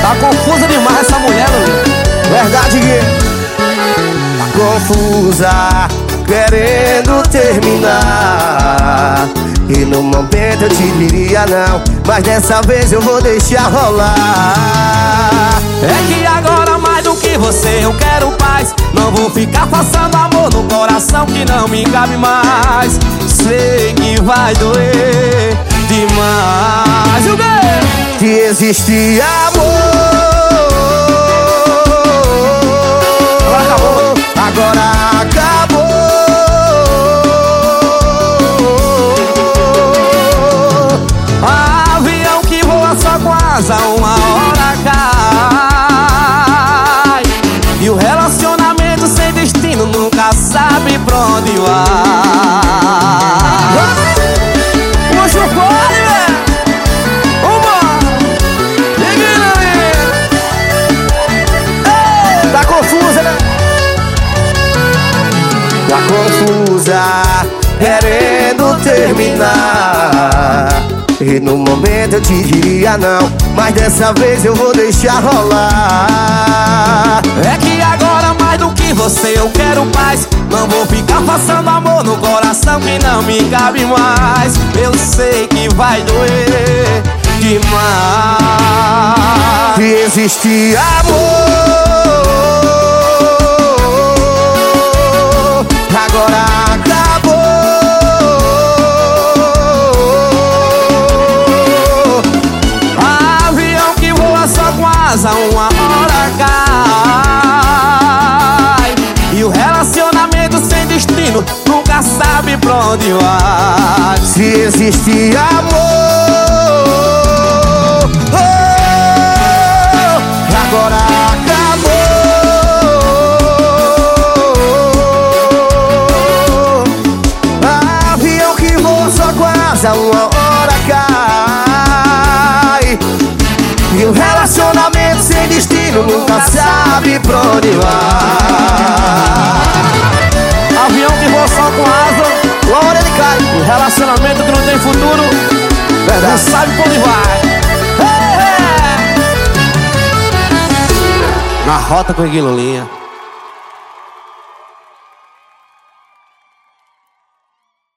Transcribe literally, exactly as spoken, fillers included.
Tá confusa demais essa mulher, Lulinha. Verdade que tá confusa, querendo terminar. E no momento eu te diria não, mas dessa vez eu vou deixar rolar. É que agora mais do que você eu quero paz. Não vou ficar passando amor no coração que não me cabe mais. Sei que vai doer demais. O quê? Que existe amor. Agora acabou. Agora acabou. Avião que voa só com asa, uma hora cai. E o relacionamento sem destino nunca sabe pra onde vai. Puxa o fone, velho. Vambora. Liga aí. Tá confusa, né? Tá confusa, querendo terminar. E no momento eu te diria não, mas dessa vez eu vou deixar rolar. É que agora mais do que você eu quero paz. Não vou ficar passando amor no coração que não me cabe mais. Eu sei que vai doer demais. Que existe amor. Agora acabou. Avião que voa só com asa, uma hora cai. E o relacionamento sem destino nunca sabe pra onde vai. Se existe amor, oh, agora acabou. Avião que voa só com asa, uma hora cai. E o relacionamento sem destino nunca sabe pra onde vai. Avião que voa só com asa, Uma hora ele cai. o relacionamento que não tem futuro não Verdade. sabe pra onde vai. Hey, hey. Na rota com a Lulinha.